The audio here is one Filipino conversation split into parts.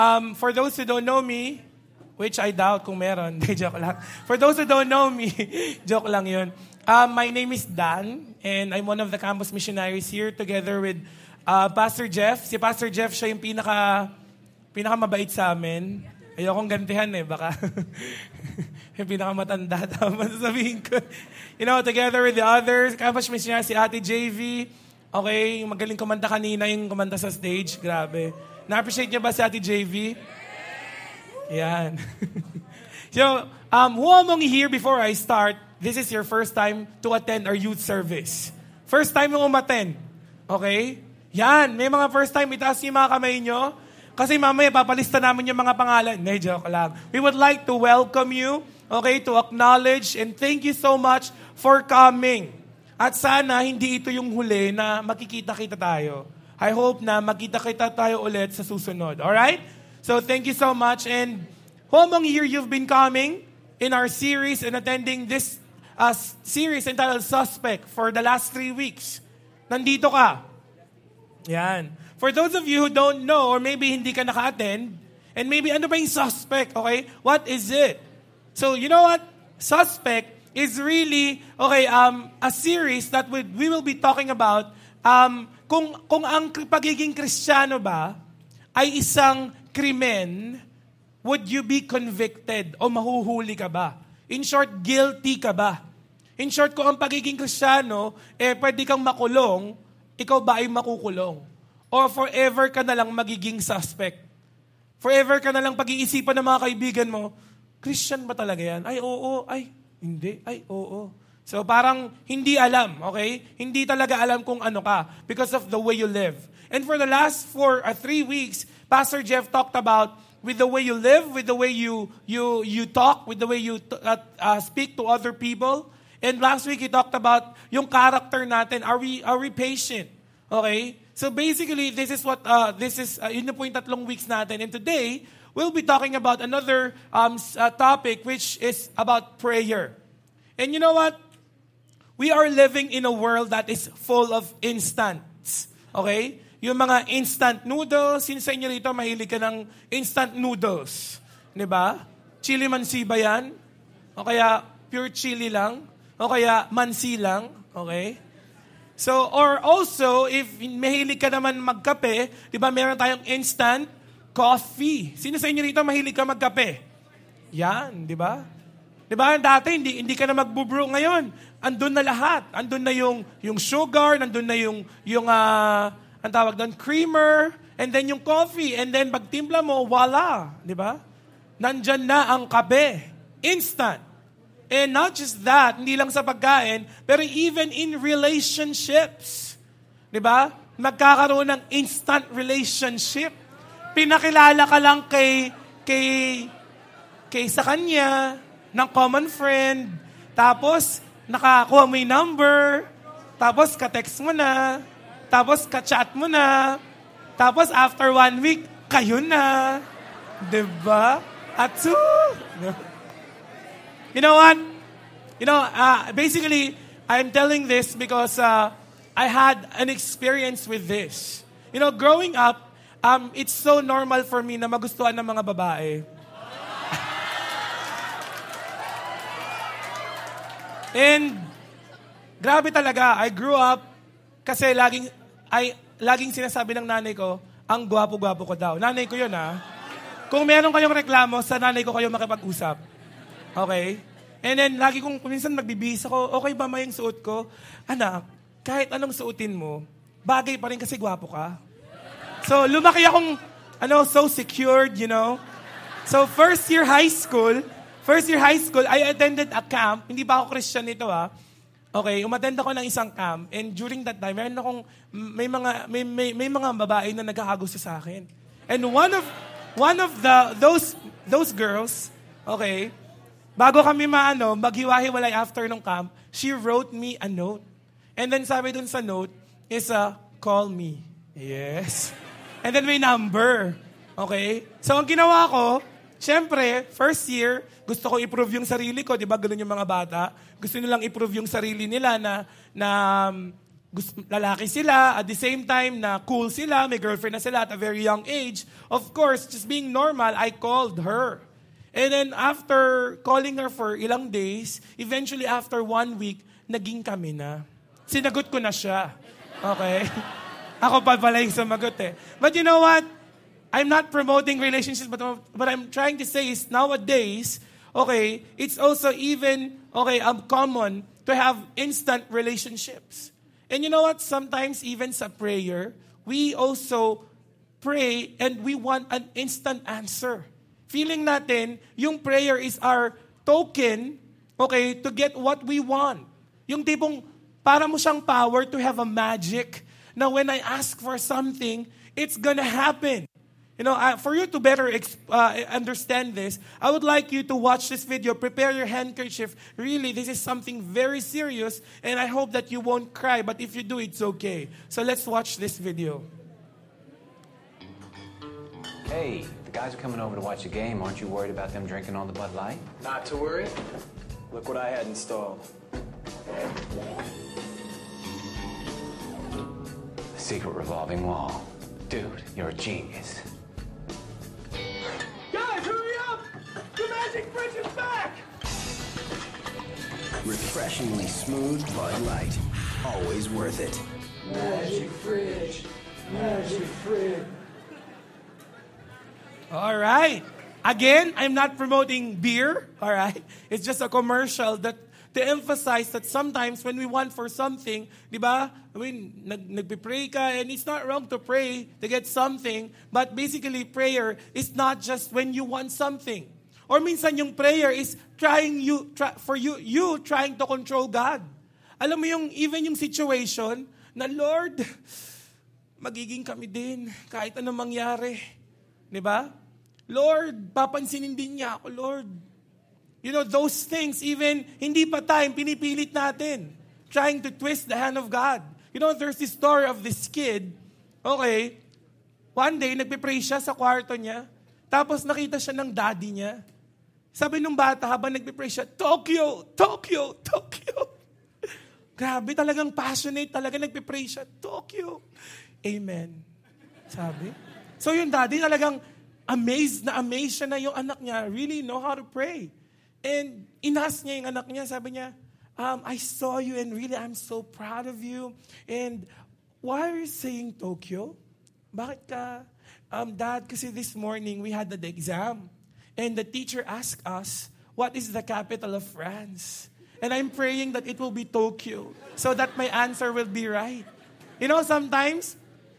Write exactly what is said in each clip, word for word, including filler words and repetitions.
Um, for those who don't know me, which I doubt kung meron, joke lang. For those who don't know me, joke lang yun. Um, my name is Dan, and I'm one of the campus missionaries here together with uh, Pastor Jeff. Si Pastor Jeff, siya yung pinaka, pinaka mabait sa amin. Ayokong gantihan eh, baka. Yung pinakamatanda, tama sasabihin ko. You know, together with the others, campus missionaries, si Ate J V. Okay, magaling kumanta kanina yung kumanta sa stage. Grabe. Na-appreciate niyo ba si Ate J V? Yan. So, um, who among you here before I start, this is your first time to attend our youth service? First time yung umattend. Okay? Yan. May mga first time, itaas niyo yung mga kamay nyo. Kasi mamaya, papalista namin yung mga pangalan. Hindi, joke lang. We would like to welcome you, okay, to acknowledge and thank you so much for coming. At sana, hindi ito yung huli na makikita-kita tayo. I hope na magkita-kita tayo ulit sa susunod. Alright? So, thank you so much. And who among you you've been coming in our series and attending this uh, series entitled Suspect for the last three weeks? Nandito ka. Yan. For those of you who don't know or maybe hindi ka naka-attend, and maybe ano ba yung suspect, okay? What is it? So, you know what? Suspect is really, okay, um, a series that we, we will be talking about um, kung, kung ang pagiging Kristiyano ba ay isang krimen, would you be convicted o mahuhuli ka ba? In short, guilty ka ba? In short, kung ang pagiging Kristiyano, eh, pwede kang makulong, ikaw ba ay makukulong? Or forever ka na lang magiging suspect? Forever ka na lang pag-iisipan ng mga kaibigan mo, Christian ba talaga yan? Ay, oo. Ay, hindi. Ay, oo. So parang hindi alam, okay? Hindi talaga alam kung ano ka because of the way you live. And for the last four or three weeks, Pastor Jeff talked about with the way you live, with the way you you you talk, with the way you t- uh, uh, speak to other people. And last week he talked about yung character natin. Are we are we patient? Okay? So basically, this is what uh, this is. Uh, yun na po yung tatlong weeks natin. And today, we'll be talking about another um, uh, topic which is about prayer. And you know what? We are living in a world that is full of instants. Okay? Yung mga instant noodles, sino sa inyo rito mahilig ka ng instant noodles? Di ba? Chili mansi ba yan? O kaya pure chili lang? O kaya mansi lang? Okay? So, or also, if mahilig ka naman magkape, di ba meron tayong instant coffee. Sino sa inyo rito mahilig ka magkape? Yan, di ba? Di ba? Dati, hindi, hindi ka na magbubrew ngayon. Andun na lahat. Andun na yung, yung sugar, andun na yung, yung uh, ang tawag doon, creamer, and then yung coffee, and then pagtimpla mo, voila. Di ba? Nandyan na ang kape. Instant. And not just that, hindi lang sa pagkain, pero even in relationships. Di ba? Magkakaroon ng instant relationship. Pinakilala ka lang kay, kay, kay sa kanya, ng common friend, tapos nakakuha mo yung number, tapos ka-text mo na, tapos ka-chat mo na, tapos after one week, kayo na. Diba? Atsu! You know what? You know, uh, basically, I'm telling this because uh, I had an experience with this. You know, growing up, um, it's so normal for me na magustuhan ng mga babae. And grabe talaga, I grew up kasi laging ay laging sinasabi ng nanay ko, ang gwapo-gwapo ko daw. Nanay ko 'yun ha. Kung meron kayong reklamo, sa nanay ko kayo makipag-usap. Okay? And then lagi kong minsan magbibihis ako, okay ba may yung suot ko? Anak, kahit anong suotin mo, bagay pa rin kasi gwapo ka. So lumaki akong ano, so secured, you know. So first year high school, First year high school, I attended a camp. Hindi pa ako Christian nito ha. Okay, umattend ako ng isang camp. And during that time, meron akong, may mga, may, may, may mga babae na nagkakagusto sa akin. And one of, one of the, those, those girls, okay, bago kami maano, maghiwa-hiwalay after ng camp, she wrote me a note. And then sabi dun sa note, is a, call me. Yes. And then may number. Okay? So ang ginawa ko, siyempre, first year, gusto ko i-prove yung sarili ko. Di ba, ganun yung mga bata. Gusto nilang i-prove yung sarili nila na, na gusto, lalaki sila, at the same time na cool sila, may girlfriend na sila at a very young age. Of course, just being normal, I called her. And then after calling her for ilang days, eventually after one week, naging kami na. Sinagot ko na siya. Okay? Ako pa pala yung sumagot eh. But you know what? I'm not promoting relationships, but what I'm trying to say is nowadays, okay, it's also even, okay, um, common to have instant relationships. And you know what? Sometimes even sa prayer, we also pray and we want an instant answer. Feeling natin, yung prayer is our token, okay, to get what we want. Yung tipong, para mo siyang power to have a magic na when I ask for something, it's gonna happen. You know, uh, for you to better exp- uh, understand this, I would like you to watch this video. Prepare your handkerchief. Really, this is something very serious, and I hope that you won't cry, but if you do, it's okay. So let's watch this video. Hey, the guys are coming over to watch the game. Aren't you worried about them drinking all the Bud Light? Not to worry. Look what I had installed. A secret revolving wall. Dude, you're a genius. Guys, hurry up! The magic fridge is back! Refreshingly smooth Bud Light. Always worth it. Magic fridge. Magic fridge. All right. Again, I'm not promoting beer, all right? It's just a commercial that to emphasize that sometimes when we want for something, di ba? I mean, nag, nagpipray ka, and it's not wrong to pray to get something, but basically prayer is not just when you want something. Or minsan yung prayer is trying you, try, for you, you trying to control God. Alam mo yung, even yung situation na, Lord, magiging kami din kahit anong mangyari. Di ba? Lord, papansinin din niya ako, Lord. You know, those things, even hindi pa time, pinipilit natin. Trying to twist the hand of God. You know, there's this story of this kid. Okay, one day, nagpipray siya sa kwarto niya. Tapos nakita siya ng daddy niya. Sabi nung bata, habang nagpipray siya, Tokyo, Tokyo, Tokyo. Grabe, talagang passionate, talaga nagpipray siya, Tokyo. Amen. Sabi. So yung daddy talagang amazed na amazed siya na yung anak niya really know how to pray. And inas niya yung anak niya, sabi niya, um, I saw you and really I'm so proud of you. And why are you saying Tokyo? Bakit ka? Um, Dad, kasi this morning we had the exam. And the teacher asked us, what is the capital of France? And I'm praying that it will be Tokyo so that my answer will be right. You know, sometimes,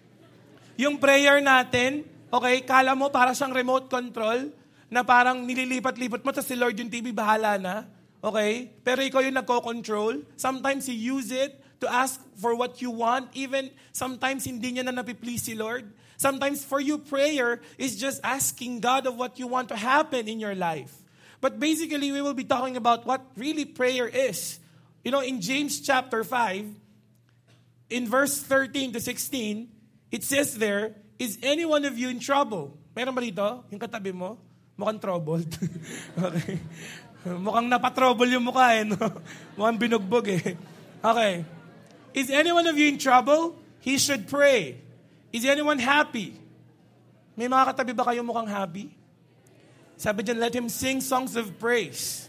yung prayer natin, okay, kala mo para siyang remote control, na parang nililipat-lipat mo, tapos si Lord yung T V, bahala na. Okay? Pero ikaw yung nagko-control. Sometimes you use it to ask for what you want. Even sometimes hindi niya na napiplease si Lord. Sometimes for you, prayer is just asking God of what you want to happen in your life. But basically, we will be talking about what really prayer is. You know, in James chapter five, in verse thirteen to sixteen, it says there, is any one of you in trouble? Meron ba dito? Yung katabi mo? Mukhang troubled. Okay. Mukhang napatrouble yung mukha eh. No? Mukhang binugbog eh. Okay. Is anyone of you in trouble? He should pray. Is anyone happy? May mga katabi ba kayo mukhang happy? Sabi dyan, let him sing songs of praise.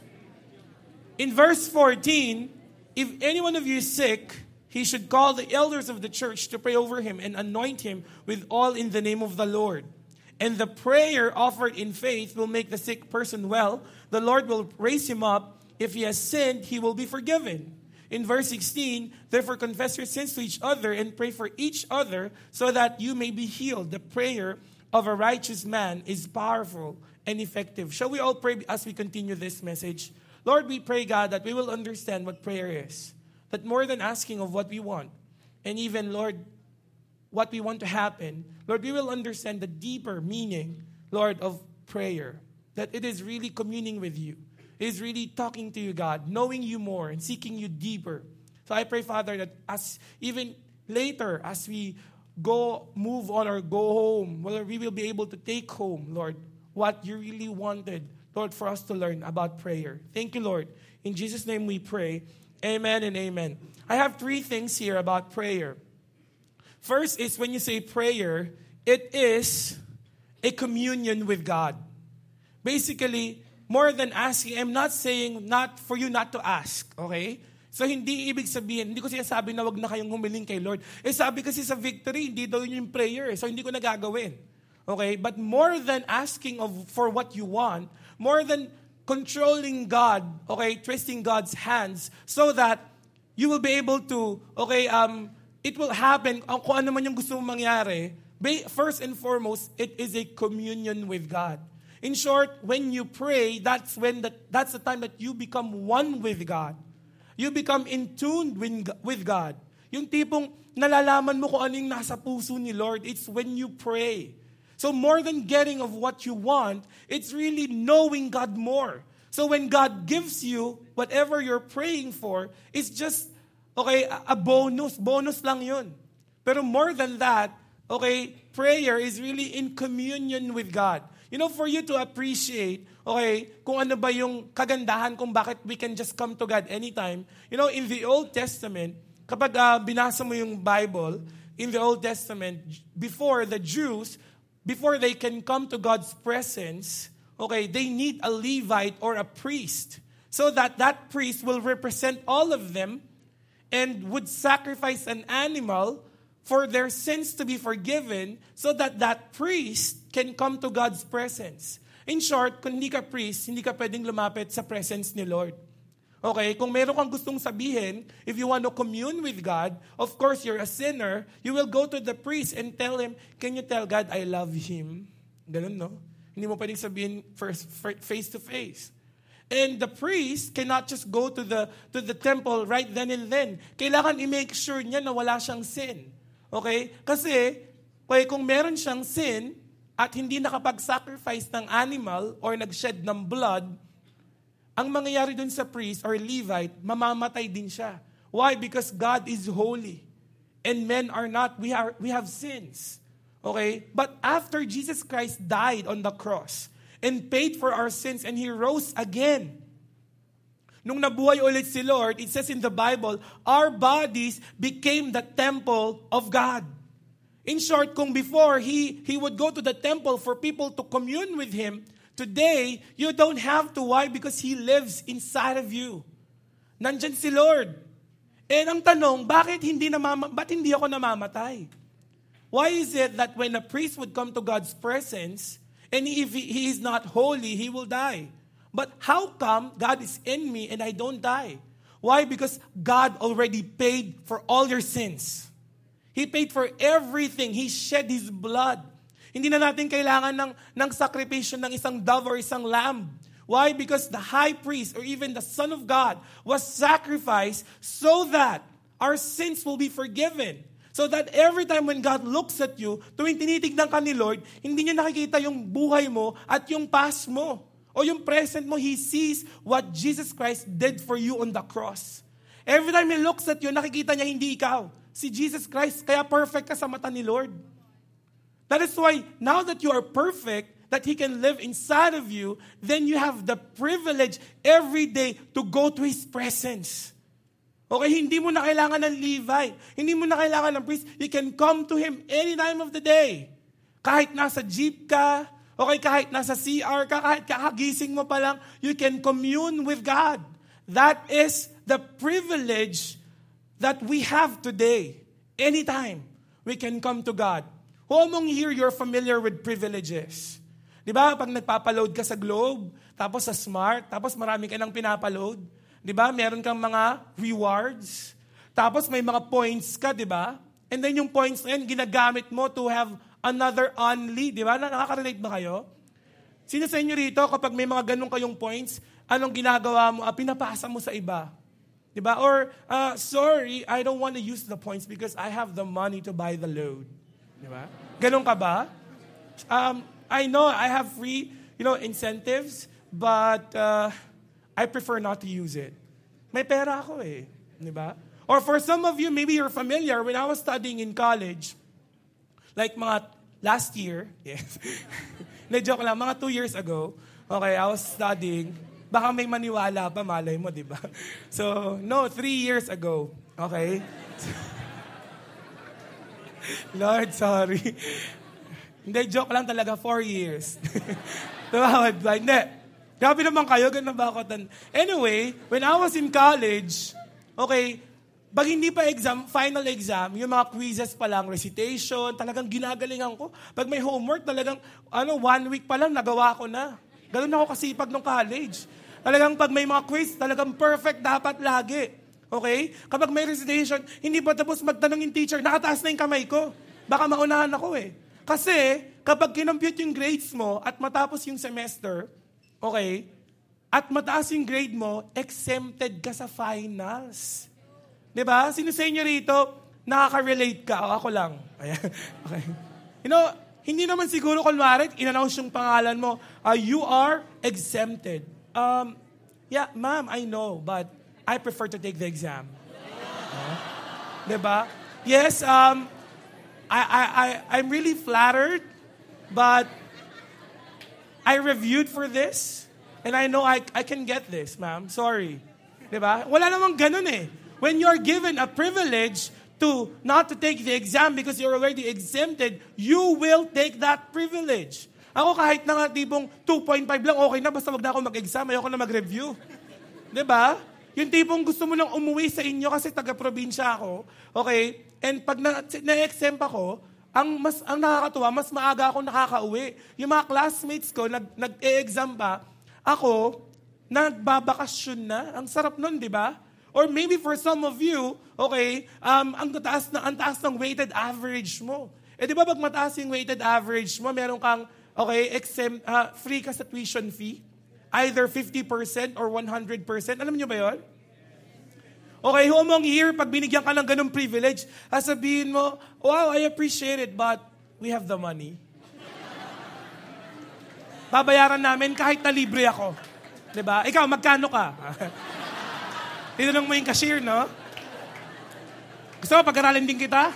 In verse fourteen, if any one of you is sick, he should call the elders of the church to pray over him and anoint him with oil in the name of the Lord. And the prayer offered in faith will make the sick person well. The Lord will raise him up. If he has sinned, he will be forgiven. In verse sixteen, therefore confess your sins to each other and pray for each other so that you may be healed. The prayer of a righteous man is powerful and effective. Shall we all pray as we continue this message? Lord, we pray, God, that we will understand what prayer is. That more than asking of what we want, and even, Lord, what we want to happen, Lord, we will understand the deeper meaning, Lord, of prayer. That it is really communing with you. It is really talking to you, God, knowing you more and seeking you deeper. So I pray, Father, that as even later, as we go, move on or go home, well, we will be able to take home, Lord, what you really wanted, Lord, for us to learn about prayer. Thank you, Lord. In Jesus' name we pray. Amen and amen. I have three things here about prayer. First is when you say prayer, it is a communion with God. Basically, more than asking, I'm not saying not for you not to ask, okay? So hindi ibig sabihin, hindi ko sinasabi na wag na kayong humiling kay Lord. Eh sabi kasi sa victory, hindi daw yun yung prayer. So hindi ko na gagawin. Okay? But more than asking of for what you want, more than controlling God, okay, twisting God's hands so that you will be able to, okay, um, it will happen, kung ano man yung gusto mong mangyari, first and foremost, it is a communion with God. In short, when you pray, that's when the, that's the time that you become one with God. You become in tune with God. Yung tipong nalalaman mo kung ano yung nasa puso ni Lord, it's when you pray. So more than getting of what you want, it's really knowing God more. So when God gives you whatever you're praying for, it's just, okay, a bonus. Bonus lang yun. Pero more than that, okay, prayer is really in communion with God. You know, for you to appreciate, okay, kung ano ba yung kagandahan kung bakit we can just come to God anytime. You know, in the Old Testament, kapag uh, binasa mo yung Bible, in the Old Testament, before the Jews, before they can come to God's presence, okay, they need a Levite or a priest. So that that priest will represent all of them and would sacrifice an animal for their sins to be forgiven so that that priest can come to God's presence. In short, kung hindi ka priest, hindi ka pwedeng lumapit sa presence ni Lord. Okay, kung meron kang gustong sabihin, if you want to commune with God, of course, you're a sinner, you will go to the priest and tell him, can you tell God I love him? Ganun, no? Hindi mo pwedeng sabihin first, face to face. And the priest cannot just go to the to the temple right then and then. Kailangan i-make sure niya na wala siyang sin. Okay? Kasi, okay, kung meron siyang sin at hindi nakapag-sacrifice ng animal or nag-shed ng blood, ang mangyayari dun sa priest or Levite, mamamatay din siya. Why? Because God is holy. And men are not. We are we have sins. Okay? But after Jesus Christ died on the cross and paid for our sins and He rose again, nung nabuhay ulit si Lord, it says in the Bible, our bodies became the temple of God. In short, kung before He, he would go to the temple for people to commune with Him, today, you don't have to. Why? Because He lives inside of you. Nandyan si Lord. And ang tanong, bakit hindi, namama, ba't hindi ako namamatay? Why is it that when a priest would come to God's presence, and if he, he is not holy, he will die? But how come God is in me and I don't die? Why? Because God already paid for all your sins. He paid for everything. He shed His blood. Hindi na natin kailangan ng, ng sakripisyo ng isang dove or isang lamb. Why? Because the high priest or even the Son of God was sacrificed so that our sins will be forgiven. So that every time when God looks at you, tuwing tinitignan ka ni Lord, hindi niya nakikita yung buhay mo at yung past mo. O yung present mo, He sees what Jesus Christ did for you on the cross. Every time He looks at you, nakikita niya hindi ikaw. Si Jesus Christ, kaya perfect ka sa mata ni Lord. That is why, now that you are perfect, that He can live inside of you, then you have the privilege every day to go to His presence. Okay, hindi mo na kailangan ng Levite. Hindi mo na kailangan ng priest. You can come to Him any time of the day. Kahit nasa jeep ka, okay, kahit nasa C R ka, kahit kakagising mo pa lang, you can commune with God. That is the privilege that we have today. Anytime, we can come to God. Who among here, you're familiar with privileges? Di ba, pag nagpapaload ka sa Globe, tapos sa Smart, tapos marami ka nang pinapaload, di ba, meron kang mga rewards, tapos may mga points ka, di ba? And then yung points na yun, ginagamit mo to have another only, di ba? Nakaka-relate ba kayo? Sino sa inyo rito, kapag may mga ganun kayong points, anong ginagawa mo? Ah, pinapasa mo sa iba. Di ba? Or, uh, sorry, I don't want to use the points because I have the money to buy the load. Di ba? Ganun ka ba? Um, I know I have free, you know, incentives, but uh, I prefer not to use it. May pera ako eh. Di ba? Or for some of you, maybe you're familiar, when I was studying in college, like mga last year, yes, na-joke lang, mga two years ago, okay, I was studying, Baka may maniwala pa, malay mo, di ba? So, no, three years ago. Okay? Lord, sorry. Hindi, joke lang talaga, four years. Tumawad ba? Hindi. Grabe naman kayo, ganun ba ako? Tan- anyway, when I was in college, okay, pag hindi pa exam, final exam, yung mga quizzes pa lang, recitation, talagang ginagalingan ko. Pag may homework, talagang, ano, one week pa lang, nagawa ko na. Ganun ako kasipag nung college. Talagang pag may mga quiz, talagang perfect dapat lagi. Okay? Kapag may recitation, hindi pa tapos magtanong yung teacher, nakataas na yung kamay ko. Baka maunahan ako eh. Kasi, kapag kinompute yung grades mo at matapos yung semester, okay, at mataas yung grade mo, exempted ka sa finals. Diba? Sino sa inyo rito, nakaka-relate ka? O, ako lang. Ayan. Okay. You know, hindi naman siguro kunwari, in-announce yung pangalan mo, uh, you are exempted. Um, yeah, ma'am, I know, but I prefer to take the exam. Uh, diba? Yes, um, I, I, I, I'm really flattered, but I reviewed for this, and I know I, I can get this, ma'am. Sorry. Diba? Wala namang ganun eh. When you're given a privilege to not to take the exam because you're already exempted, you will take that privilege. Ako kahit na nga tipong two point five lang, okay na, basta wag na ako mag-exam, ayoko na mag-review. Diba? Yung tipong gusto mo nang umuwi sa inyo kasi taga-probinsya ako, okay? And pag na- na-exempt ako, ang mas ang nakakatuwa, mas maaga ako nakakauwi. Yung mga classmates ko, nag, nag-e-exam pa, ako, nagbabakasyon na. Ang sarap nun, di ba? Or maybe for some of you, okay, um, ang taas na ang taas ng weighted average mo. Eh di ba pag mataas yung weighted average mo, meron kang okay, exempt uh, free ka sa tuition fee, either fifty percent or one hundred percent. Alam niyo ba 'yon? Okay, who among here pag binigyan ka ng ganung privilege, sasabihin mo, "Wow, I appreciate it, but we have the money." Babayaran namin kahit na libre ako. 'Di ba? Ikaw magkano ka? Tinanong mo yung cashier, no? Gusto mo, pag-aralin din kita?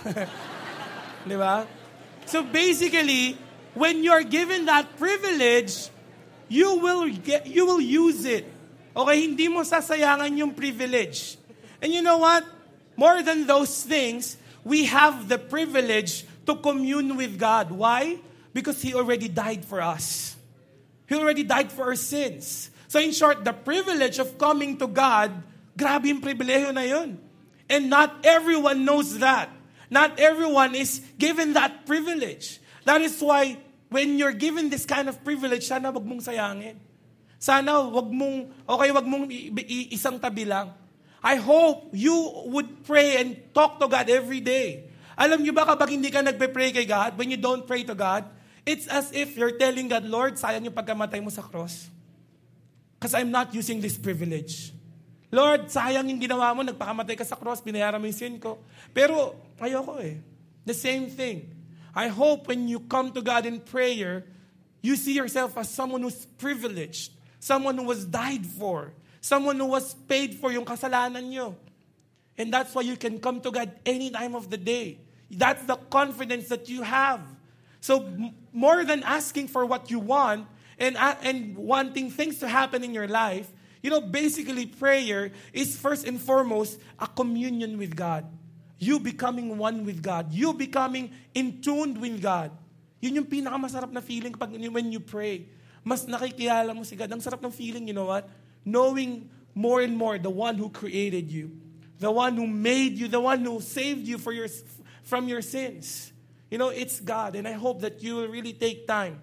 Di ba? So basically, when you're given that privilege, you will get, you will use it. Okay, hindi mo sasayangan yung privilege. And you know what? More than those things, we have the privilege to commune with God. Why? Because He already died for us. He already died for our sins. So in short, the privilege of coming to God, grabe yung pribileyo na yun. And not everyone knows that. Not everyone is given that privilege. That is why, when you're given this kind of privilege, sana wag mong sayangin. Sana wag mong, okay, wag mong i- i- isang tabi lang. I hope you would pray and talk to God every day. Alam niyo ba kapag hindi ka nagpe-pray kay God, when you don't pray to God, it's as if you're telling God, Lord, sayang yung pagkamatay mo sa cross. Because I'm not using this privilege. Lord, sayang yung ginawa mo, nagpakamatay ka sa cross, binayaran mo yung sin ko. Pero, ayoko eh. The same thing. I hope when you come to God in prayer, you see yourself as someone who's privileged, someone who was died for, someone who was paid for yung kasalanan nyo. And that's why you can come to God any time of the day. That's the confidence that you have. So, m- more than asking for what you want, and, uh, and wanting things to happen in your life, you know, basically prayer is first and foremost a communion with God. You becoming one with God. You becoming in tune with God. Yun yung pinakamasarap na feeling kapag when you pray. Mas nakikilala mo si God. Ang sarap ng feeling, you know what? Knowing more and more the one who created you. The one who made you. The one who saved you for your, from your sins. You know, it's God. And I hope that you will really take time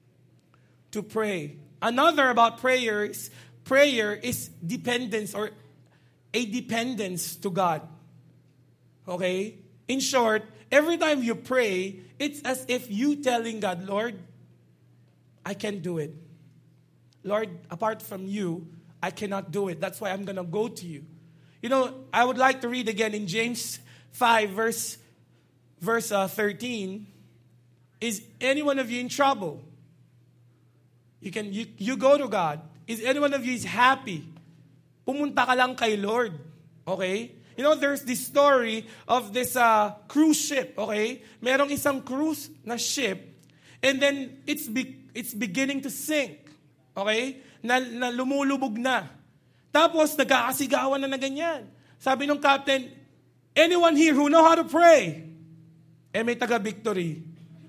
to pray. Another about prayer is prayer is dependence or a dependence to God. Okay? In short, every time you pray, it's as if you telling God, Lord, I can't do it. Lord, apart from you, I cannot do it. That's why I'm going to go to you. You know, I would like to read again in James five, verse, verse uh, thirteen. Is any one of you in trouble? You can you, you go to God. Is any one of you is happy? Pumunta ka lang kay Lord. Okay? You know, there's this story of this uh, cruise ship. Okay? Merong isang cruise na ship, and then it's be, it's beginning to sink. Okay? Na, na lumulubog na. Tapos, nagkakasigawan na na ganyan. Sabi ng captain, anyone here who know how to pray? Eh, may taga-victory.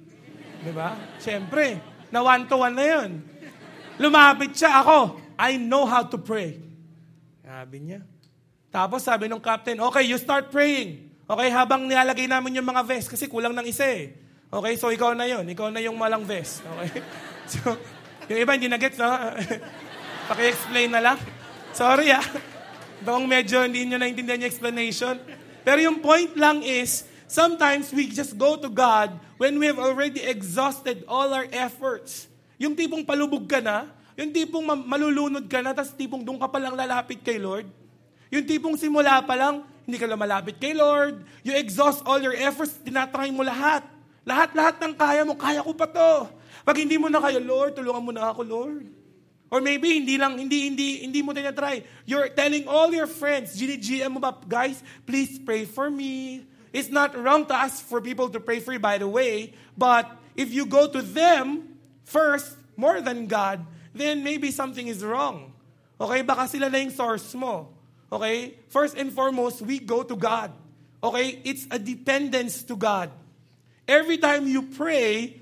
Diba? Siyempre, na one to one na yun. Lumapit siya, ako, I know how to pray. Sabi niya. Tapos sabi ng captain, okay, you start praying. Okay, habang nilalagay namin yung mga vest, kasi kulang ng isa eh. Okay, so ikaw na yun. Ikaw na yung malang vest. Okay? So, yung iba hindi na-gets, no? Paki-explain na lang. Sorry ah. Bang medyo hindi nyo naintindihan yung explanation. Pero yung point lang is, sometimes we just go to God when we have already exhausted all our efforts. Yung tipong palubog ka na, yung tipong malulunod ka na, tapos tipong doon ka palang lalapit kay Lord. Yung tipong simula pa lang, hindi ka lang malapit kay Lord. You exhaust all your efforts, tinatry mo lahat. Lahat-lahat ng kaya mo, kaya ko pa to. Pag hindi mo na kaya, Lord, tulungan mo na ako, Lord. Or maybe hindi lang, hindi, hindi, hindi mo tinatry. You're telling all your friends, G G M mo ba, guys, please pray for me. It's not wrong to ask for people to pray for you, by the way, but if you go to them first, more than God, then maybe something is wrong. Okay? Baka sila na yung source mo. Okay? First and foremost, we go to God. Okay? It's a dependence to God. Every time you pray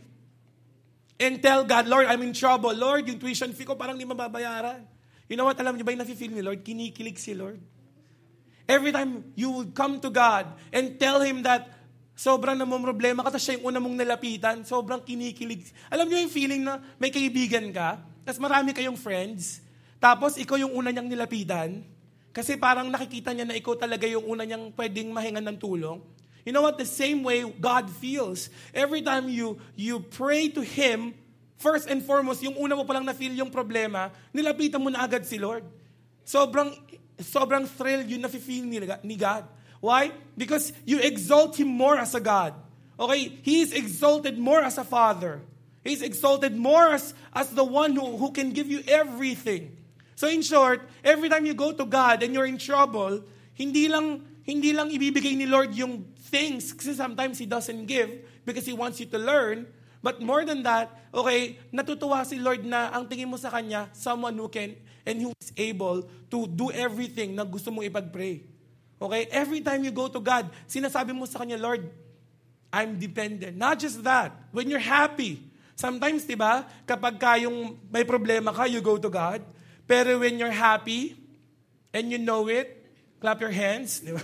and tell God, Lord, I'm in trouble. Lord, yung tuition fee ko parang di mababayaran. You know what? Alam niyo ba yung nafe-feel ni Lord? Kinikilig si Lord. Every time you would come to God and tell Him that sobrang namumroblema ka, tapos siya yung una mong nalapitan, sobrang kinikilig. Alam niyo yung feeling na may kaibigan ka, tapos marami kayong friends, tapos ikaw yung una niyang nilapitan, kasi parang nakikita niya na ikaw talaga yung una niyang pwedeng mahingan ng tulong. You know what? The same way God feels. Every time you, you pray to Him, first and foremost, yung una mo palang na-feel yung problema, nilapitan mo na agad si Lord. Sobrang Sobrang thrill yun na feel ni God. Why? Because you exalt Him more as a God. Okay? He is exalted more as a Father. He is exalted more as, as the one who, who can give you everything. So in short, every time you go to God and you're in trouble, hindi lang, hindi lang ibibigay ni Lord yung things, kasi sometimes He doesn't give because He wants you to learn. But more than that, okay, natutuwa si Lord na ang tingin mo sa Kanya, someone who can and who is able to do everything na gusto mong ipag-pray. Okay? Every time you go to God, sinasabi mo sa Kanya, Lord, I'm dependent. Not just that. When you're happy. Sometimes, di ba, kapag ka yung may problema ka, you go to God. Pero when you're happy, and you know it, clap your hands. Di ba?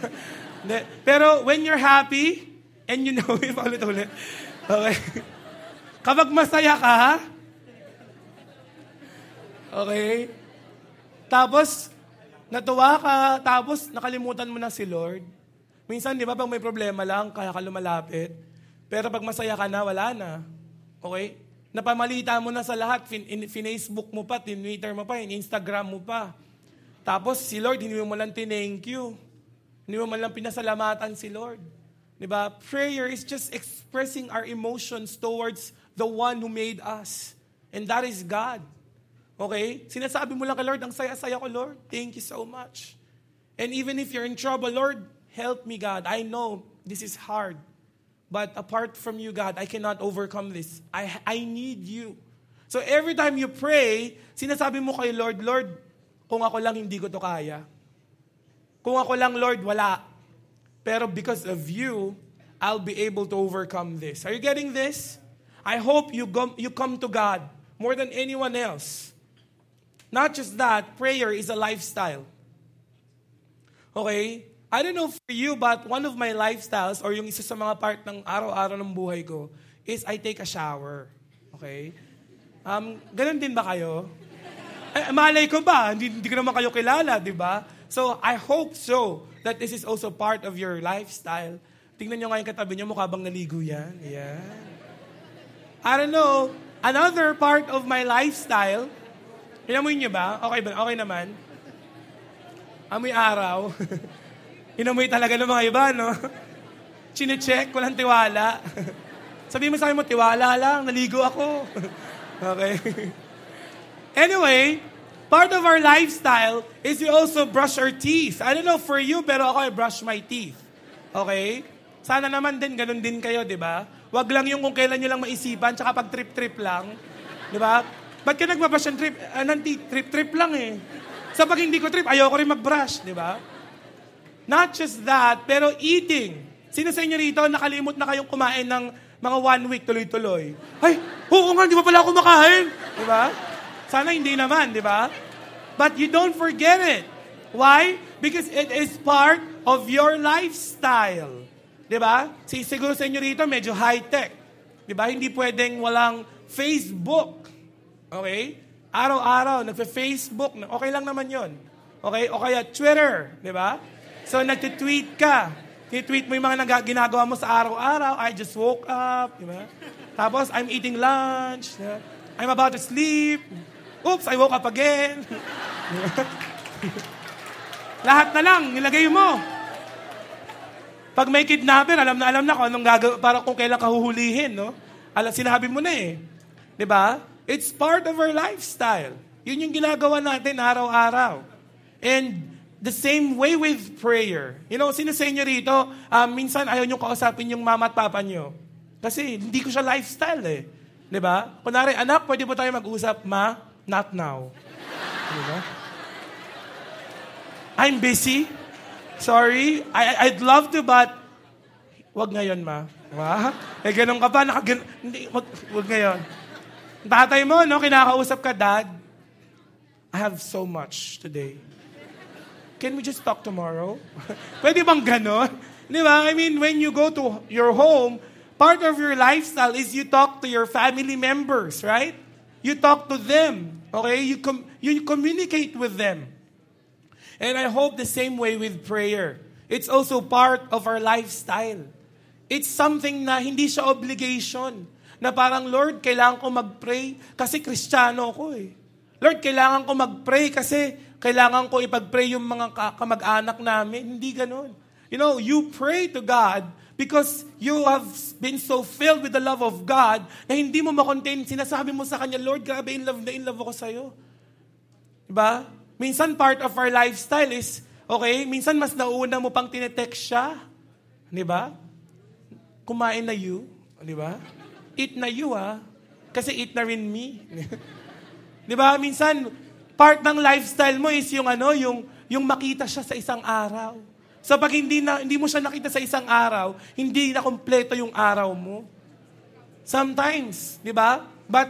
Pero when you're happy, and you know it, ulit-ulit. Okay? Kapag masaya ka, okay? Tapos, natuwa ka, tapos nakalimutan mo na si Lord. Minsan, di ba, pag may problema lang, kaya ka lumalapit. Pero pag masaya ka na, wala na. Okay? Napamalita mo na sa lahat, fin- in- fin-Facebook mo pa, tin-Twitter mo pa, in-Instagram mo pa. Tapos, si Lord, hindi mo lang tinank you. Hindi mo man lang pinasalamatan si Lord. Di ba? Prayer is just expressing our emotions towards the one who made us. And that is God. Okay? Sinasabi mo lang kay Lord, ang saya-saya ko, Lord. Thank you so much. And even if you're in trouble, Lord, help me, God. I know this is hard. But apart from you, God, I cannot overcome this. I I need you. So every time you pray, sinasabi mo kay Lord, Lord, kung ako lang hindi ko to kaya. Kung ako lang, Lord, wala. Pero because of you, I'll be able to overcome this. Are you getting this? I hope you go, you come to God more than anyone else. Not just that, prayer is a lifestyle. Okay? I don't know for you, but one of my lifestyles, or yung isa sa mga part ng araw-araw ng buhay ko, is I take a shower. Okay? Um, ganun din ba kayo? Eh, malay ko ba? Hindi, hindi ko naman kayo kilala, di ba? So, I hope so, that this is also part of your lifestyle. Tingnan nyo nga yung katabi nyo, mukha bang naligo yan? Yeah. I don't know, another part of my lifestyle, inamoy nyo ba? Okay ba? Okay naman? Amoy araw. Inamoy talaga ng mga iba, no? Chine-check, walang tiwala. Sabihin mo sa akin mo, tiwala lang, naligo ako. Okay. Anyway, part of our lifestyle is we also brush our teeth. I don't know for you, pero ako I brush my teeth. Okay? Sana naman din, ganun din kayo, di ba? Wag lang yung kung kailan nyo lang maisipan, tsaka pag trip-trip lang. Di ba? Ba't ka nagbabrush ng trip? Ah, nanti, trip-trip lang eh. So pag hindi ko trip, ayoko rin mag-brush, di ba? Not just that, pero eating. Sino sa inyo rito, nakalimot na kayong kumain ng mga one week tuloy-tuloy? Ay, oo nga, di ba pala ako makain? Di ba? Sana hindi naman, di ba? But you don't forget it. Why? Because it is part of your lifestyle. Di ba? Siguro sa inyo rito, medyo high-tech. Di ba? Hindi pwedeng walang Facebook. Okay? Araw-araw, nagpe-Facebook. Okay lang naman yon. Okay? O kaya Twitter. Di ba? So, nagtitweet ka. Titweet mo yung mga nag- ginagawa mo sa araw-araw. I just woke up. Di ba? Tapos, I'm eating lunch. Di ba? I'm about to sleep. Oops, I woke up again. Lahat na lang, nilagay mo. Pag may kidnapper, alam na alam na kung anong gagawin, para kung kailan ka huhulihin, no? Alam, sinabi mo na eh. Di ba? It's part of our lifestyle. Yun yung ginagawa natin araw-araw. And the same way with prayer. You know, sino sa inyo rito, um, minsan ayaw nyo kausapin yung mama at papa nyo. Kasi hindi ko siya lifestyle eh. Di ba? Kunwari, anak, pwede ba tayo mag-usap? Ma, not now. Di ba? I'm busy. Sorry. I, I'd love to, but wag ngayon, ma. Diba? Eh, ganun ka ba? Nakagan- hindi, wag, wag ngayon. Tatay mo, no? Kinakausap ka, Dad. I have so much today. Can we just talk tomorrow? Pwede bang ganon? Di ba? I mean, when you go to your home, part of your lifestyle is you talk to your family members, right? You talk to them, okay? You com- you communicate with them. And I hope the same way with prayer. It's also part of our lifestyle. It's something na hindi siya obligation. Na parang, Lord, kailangan ko mag-pray kasi Kristiyano ako eh. Lord, kailangan ko mag-pray kasi kailangan ko ipag-pray yung mga kamag-anak namin. Hindi ganun. You know, you pray to God because you have been so filled with the love of God na hindi mo makontain. Sinasabi mo sa Kanya, Lord, grabe, in love na in love ako sa'yo. Diba? Minsan part of our lifestyle is, okay, minsan mas nauna mo pang tinetext siya. Diba? Kumain na you. Diba? Eat na you, ah. Kasi eat na rin me. Diba? Minsan, part ng lifestyle mo is yung ano, yung, yung makita siya sa isang araw. So pag hindi, na, hindi mo siya nakita sa isang araw, hindi na kompleto yung araw mo. Sometimes, di ba? But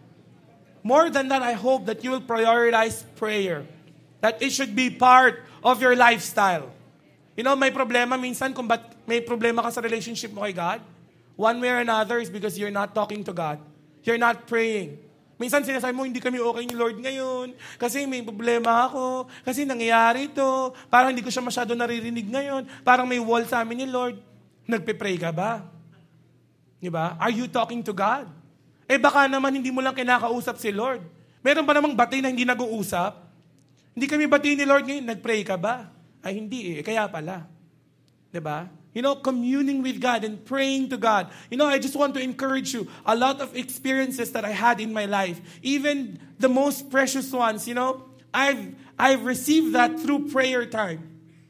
more than that, I hope that you will prioritize prayer. That it should be part of your lifestyle. You know, may problema minsan kung ba't may problema ka sa relationship mo kay God. One way or another is because you're not talking to God. You're not praying. Minsan sinasabi mo, hindi kami okay ni Lord ngayon. Kasi may problema ako. Kasi nangyayari ito. Parang hindi ko siya masyado naririnig ngayon. Parang may wall sa amin ni Lord. Nagpe-pray ka ba? Di ba? Are you talking to God? Eh baka naman hindi mo lang kinakausap si Lord. Meron ba namang batay na hindi nag-uusap? Hindi kami batay ni Lord ngayon. Nag-pray ka ba? Ay hindi eh. Kaya pala. Di ba? You know, communing with God and praying to God. You know, I just want to encourage you. A lot of experiences that I had in my life, even the most precious ones, you know, I've I've received that through prayer time.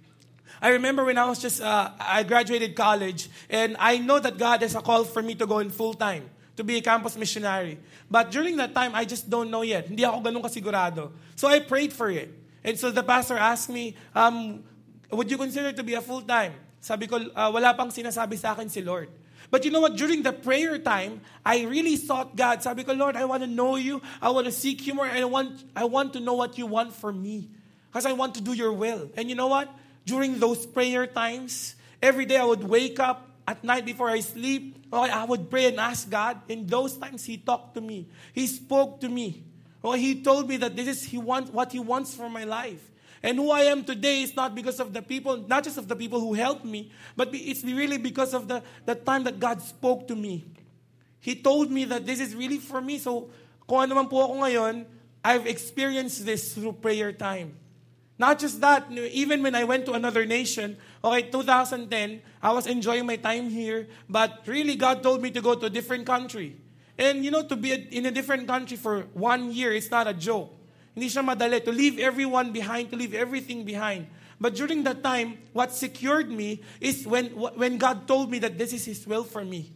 I remember when I was just, uh, I graduated college, and I know that God has a call for me to go in full time, to be a campus missionary. But during that time, I just don't know yet. Hindi ako ganun kasigurado. So I prayed for it. And so the pastor asked me, um, would you consider to be a full time? Sabi ko, uh, wala pang sinasabi sa akin si Lord. But you know what? During the prayer time, I really sought God. Sabi ko, Lord, I want to know you. I want to seek you more. I want, I want to know what you want from me. Because I want to do your will. And you know what? During those prayer times, every day I would wake up at night before I sleep. Okay, I would pray and ask God. In those times, He talked to me. He spoke to me. Okay, He told me that this is he want, what He wants for my life. And who I am today is not because of the people, not just of the people who helped me, but it's really because of the, the time that God spoke to me. He told me that this is really for me. So, kung ano man po ako ngayon, I've experienced this through prayer time. Not just that, even when I went to another nation, okay, twenty ten, I was enjoying my time here, but really God told me to go to a different country. And you know, to be in a different country for one year, it's not a joke. Hindi siya madali. To leave everyone behind, to leave everything behind. But during that time, what secured me is when when God told me that this is His will for me.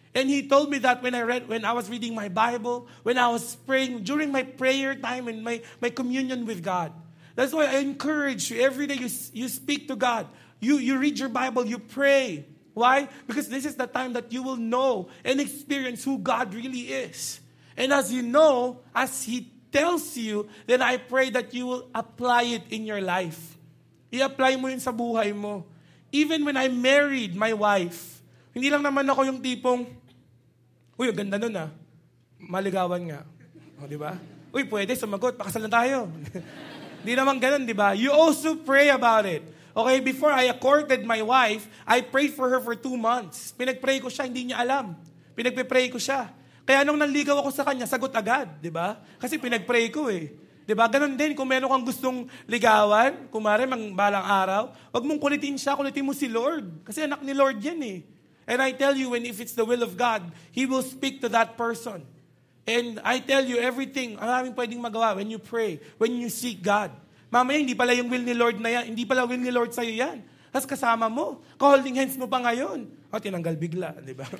And He told me that when I read, when I was reading my Bible, when I was praying, during my prayer time and my, my communion with God. That's why I encourage you, every day you, you speak to God. You, you read your Bible, you pray. Why? Because this is the time that you will know and experience who God really is. And as you know, as He tells you, then I pray that you will apply it in your life. I-apply mo yun sa buhay mo. Even when I married my wife, hindi lang naman ako yung tipong, uy, ang ganda nun ah. Maligawan nga. O, di ba? Uy, pwede, sumagot, pakasal na tayo. Hindi naman ganun, di ba? You also pray about it. Okay, before I courted my wife, I prayed for her for two months. Pinagpray ko siya, hindi niya alam. Pinagpipray ko siya. Kaya nung nanligaw ako sa kanya, sagot agad, di ba? Kasi pinagpray ko eh. Di ba? Ganon din, kung meron kang gustong ligawan, kumare, mang balang araw, wag mong kulitin siya, kulitin mo si Lord. Kasi anak ni Lord yan eh. And I tell you, when if it's the will of God, He will speak to that person. And I tell you, everything, ang aming pwedeng magawa when you pray, when you seek God. Mamaya, hindi pala yung will ni Lord na yan, hindi pala will ni Lord sa'yo yan. Tapos kasama mo, ka-holding hands mo pa ngayon. O, tinanggal bigla, di ba?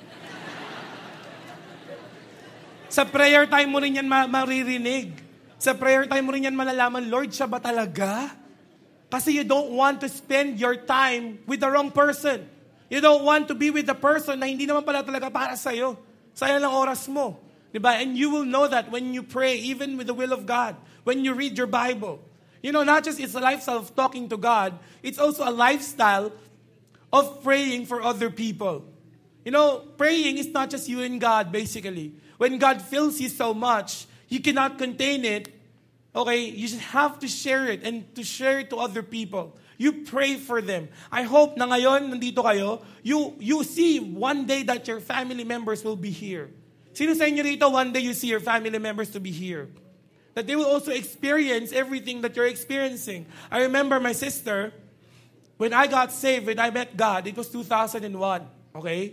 Sa prayer time mo rin yan ma- maririnig. Sa prayer time mo rin yan malalaman, Lord, siya ba talaga? Kasi you don't want to spend your time with the wrong person. You don't want to be with the person na hindi naman pala talaga para sa'yo. Sayang lang oras mo. Diba? And you will know that when you pray, even with the will of God, when you read your Bible. You know, not just it's a lifestyle of talking to God, it's also a lifestyle of praying for other people. You know, praying is not just you and God, basically. When God fills you so much, you cannot contain it. Okay, you just have to share it and to share it to other people. You pray for them. I hope na ngayon, nandito kayo, you, you see one day that your family members will be here. Sino sa inyo rito, one day you see your family members to be here? That they will also experience everything that you're experiencing. I remember my sister, when I got saved, when I met God, it was two thousand one. Okay?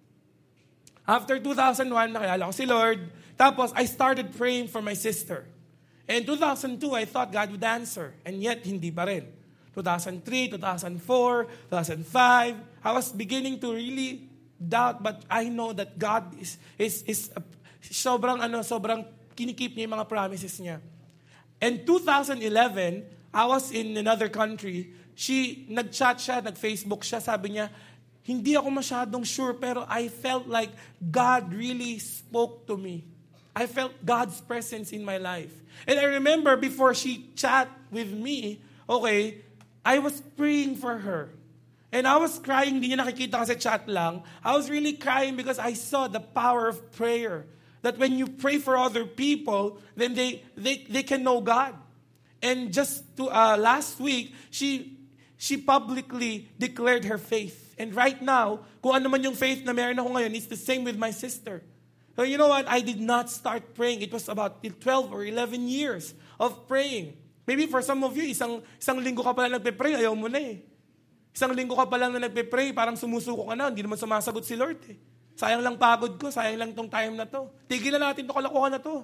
After two thousand one, nakilala ko si Lord. Tapos, I started praying for my sister. And two thousand two, I thought God would answer. And yet, hindi pa rin. two thousand three, two thousand four, two thousand five, I was beginning to really doubt, but I know that God is is is uh, sobrang ano, sobrang kinikip niya yung mga promises niya. And two thousand eleven, I was in another country. She nag-chat siya, nag-Facebook siya, sabi niya, hindi ako masyadong sure, pero I felt like God really spoke to me. I felt God's presence in my life. And I remember before she chat with me, okay, I was praying for her. And I was crying, hindi niya nakikita kasi chat lang. I was really crying because I saw the power of prayer. That when you pray for other people, then they they, they can know God. And just to uh, last week, she she publicly declared her faith. And right now, kung ano man yung faith na meron ako ngayon, it's the same with my sister. So you know what? I did not start praying. It was about twelve or eleven years of praying. Maybe for some of you, isang, isang linggo ka pala nagpe-pray, ayaw mo na eh. Isang linggo ka pala na nagpe-pray, parang sumusuko ka na, hindi naman sumasagot si Lord eh. Sayang lang pagod ko, sayang lang tong time na to. Tigilan natin to kalokohan na to.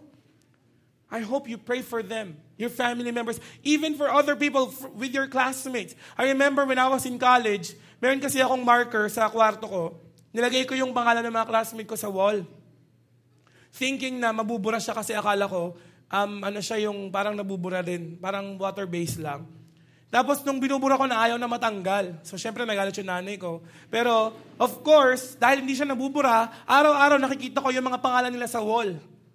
I hope you pray for them, your family members, even for other people f- with your classmates. I remember when I was in college, meron kasi akong marker sa kwarto ko. Nilagay ko yung pangalan ng mga classmates ko sa wall. Thinking na mabubura siya kasi akala ko, Um, ano siya yung parang nabubura din. Parang water-based lang. Tapos nung binubura ko na ayaw na matanggal. So syempre nagalit yung nanay ko. Pero of course, dahil hindi siya nabubura, araw-araw nakikita ko yung mga pangalan nila sa wall.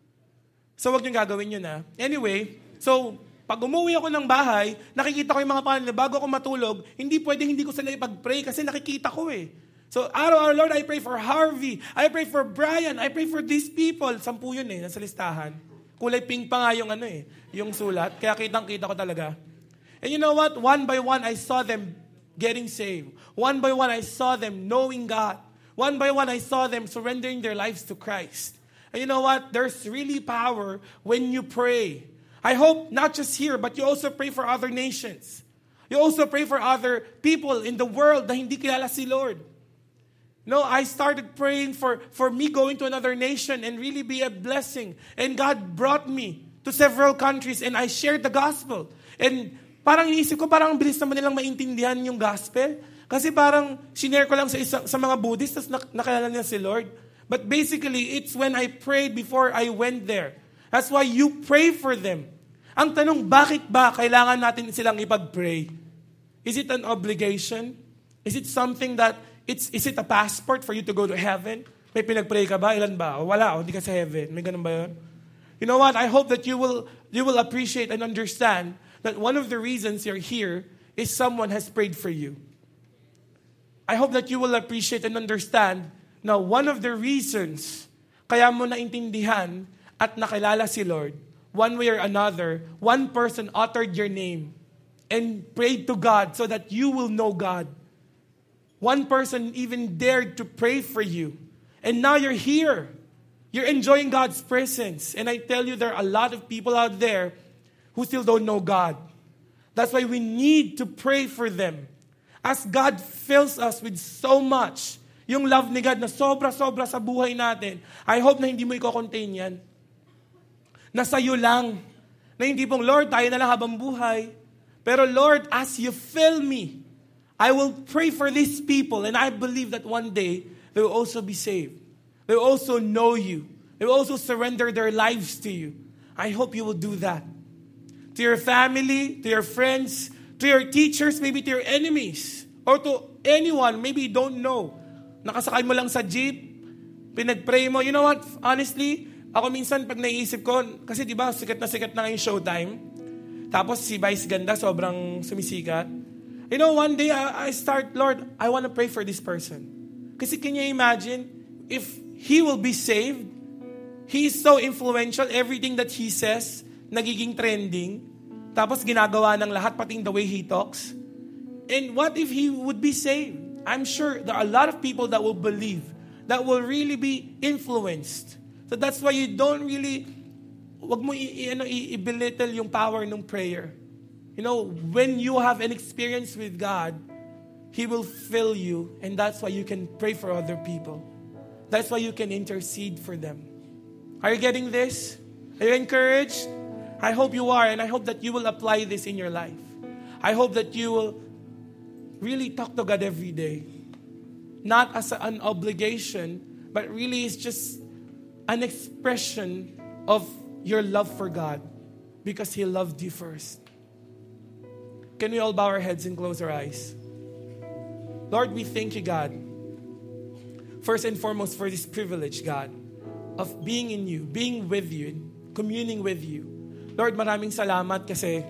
So wag niyong gagawin yun ha. Anyway, so pag umuwi ako ng bahay, nakikita ko yung mga pangalan nila. Bago ako matulog, hindi pwedeng hindi ko sila ipag-pray kasi nakikita ko eh. So araw-araw, Lord, I pray for Harvey. I pray for Brian. I pray for these people. Sampu yun eh, nasa listahan. Kulay pink pa nga yung ano eh, yung sulat. Kaya kitang-kita ko talaga. And you know what? One by one, I saw them getting saved. One by one, I saw them knowing God. One by one, I saw them surrendering their lives to Christ. And you know what? There's really power when you pray. I hope not just here, but you also pray for other nations. You also pray for other people in the world na hindi kilala si Lord. No, I started praying for, for me going to another nation and really be a blessing. And God brought me to several countries and I shared the gospel. And parang iniisip ko, parang bilis naman nilang maintindihan yung gospel. Kasi parang sinare ko lang sa, isa, sa mga Buddhists, tapos nak- nakilala nila si Lord. But basically, it's when I prayed before I went there. That's why you pray for them. Ang tanong, bakit ba kailangan natin silang ipag-pray? Is it an obligation? Is it something that, it's, is it a passport for you to go to heaven? May pinag-pray ka ba? Ilan ba? O wala, o di ka sa heaven. May ganun ba yun? You know what? I hope that you will, you will appreciate and understand that one of the reasons you're here is someone has prayed for you. I hope that you will appreciate and understand na one of the reasons kaya mo naintindihan at nakilala si Lord, one way or another, one person uttered your name and prayed to God so that you will know God. One person even dared to pray for you. And now you're here. You're enjoying God's presence. And I tell you, there are a lot of people out there who still don't know God. That's why we need to pray for them. As God fills us with so much, yung love ni God na sobra-sobra sa buhay natin, I hope na hindi mo i-contain yan. Nasa iyo lang. Na hindi pong, Lord, tayo na lang habang buhay. Pero Lord, as you fill me, I will pray for these people. And I believe that one day, they will also be saved. They will also know you. They will also surrender their lives to you. I hope you will do that. To your family, to your friends, to your teachers, maybe to your enemies, or to anyone, maybe you don't know. Nakasakay mo lang sa jeep, pinag-pray mo. You know what? Honestly, ako minsan pag naiisip ko, kasi di ba sikat na sikat na ngayong Showtime, tapos si Vice Ganda sobrang sumisikat. You know, one day I, I start, Lord, I want to pray for this person. Kasi can you imagine, if he will be saved, he is so influential, everything that he says, nagiging trending, tapos ginagawa ng lahat, pati the way he talks. And what if he would be saved? I'm sure there are a lot of people that will believe, that will really be influenced. So that's why you don't really, wag mo i- i- ano, i- i-belittle yung power ng prayer. You know, when you have an experience with God, He will fill you, and that's why you can pray for other people. That's why you can intercede for them. Are you getting this? Are you encouraged? I hope you are, and I hope that you will apply this in your life. I hope that you will really talk to God every day. Not as an obligation, but really it's just an expression of your love for God because He loved you first. Can we all bow our heads and close our eyes? Lord, we thank you, God, first and foremost for this privilege, God, of being in you, being with you, communing with you. Lord, maraming salamat kasi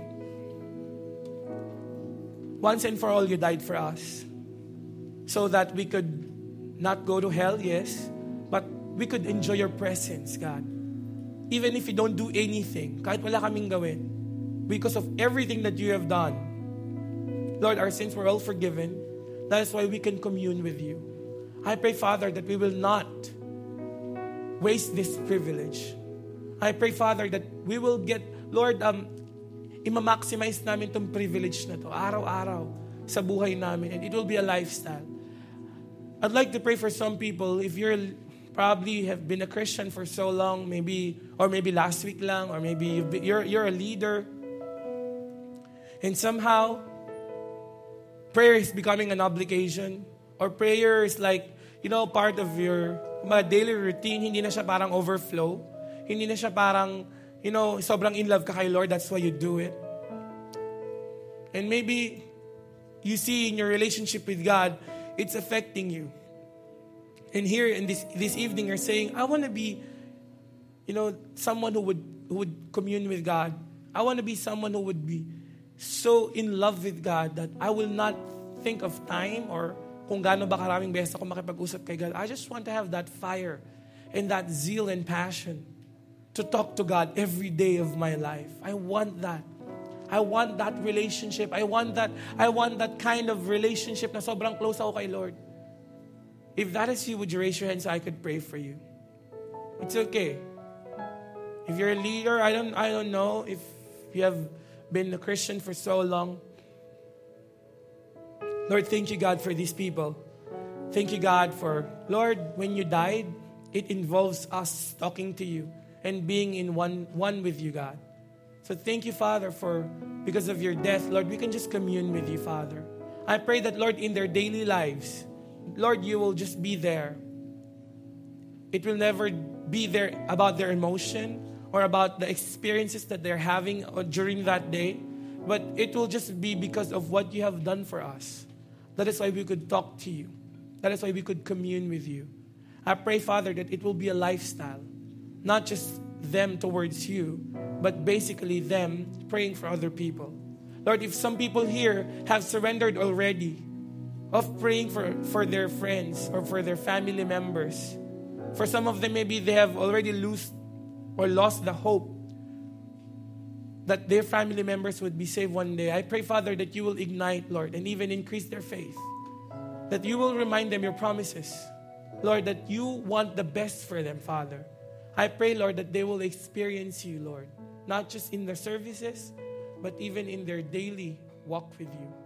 once and for all, you died for us so that we could not go to hell, yes, but we could enjoy your presence, God. Even if you don't do anything, kahit wala kaming gawin, because of everything that you have done, Lord, our sins were all forgiven. That is why we can commune with you. I pray, Father, that we will not waste this privilege. I pray, Father, that we will get, Lord, um, ima-maximize namin itong privilege na to, araw-araw sa buhay namin, and it will be a lifestyle. I'd like to pray for some people, if you're probably have been a Christian for so long, maybe, or maybe last week lang, or maybe you've been, you're, you're a leader, and somehow, prayer is becoming an obligation, or prayer is like, you know, part of your mga daily routine, hindi na siya parang overflow, hindi na siya parang, you know, sobrang in love ka kay Lord, that's why you do it. And maybe you see in your relationship with God, it's affecting you. And here in this this evening, you're saying, I want to be, you know, someone who would who would commune with God. I want to be someone who would be so in love with God that I will not think of time or kung gaano ba karaming beses ako makipag-usap kay God. I just want to have that fire and that zeal and passion to talk to God every day of my life. I want that. I want that relationship. I want that I want that kind of relationship na sobrang close ako kay Lord. If that is you, would you raise your hand so I could pray for you? It's okay. If you're a leader, I don't I don't know if you have been a Christian for so long. Lord, thank you, God, for these people. Thank you, God, for, Lord, when you died, it involves us talking to you and being in one, one with you, God. So thank you, Father, for, because of your death, Lord, we can just commune with you, Father. I pray that, Lord, in their daily lives, Lord, you will just be there. It will never be there about their emotion or about the experiences that they're having during that day. But it will just be because of what you have done for us. That is why we could talk to you. That is why we could commune with you. I pray, Father, that it will be a lifestyle. Not just them towards you, but basically them praying for other people. Lord, if some people here have surrendered already of praying for, for their friends or for their family members, for some of them maybe they have already lost or lost the hope that their family members would be saved one day. I pray, Father, that you will ignite, Lord, and even increase their faith. That you will remind them your promises. Lord, that you want the best for them, Father. I pray, Lord, that they will experience you, Lord. Not just in their services, but even in their daily walk with you.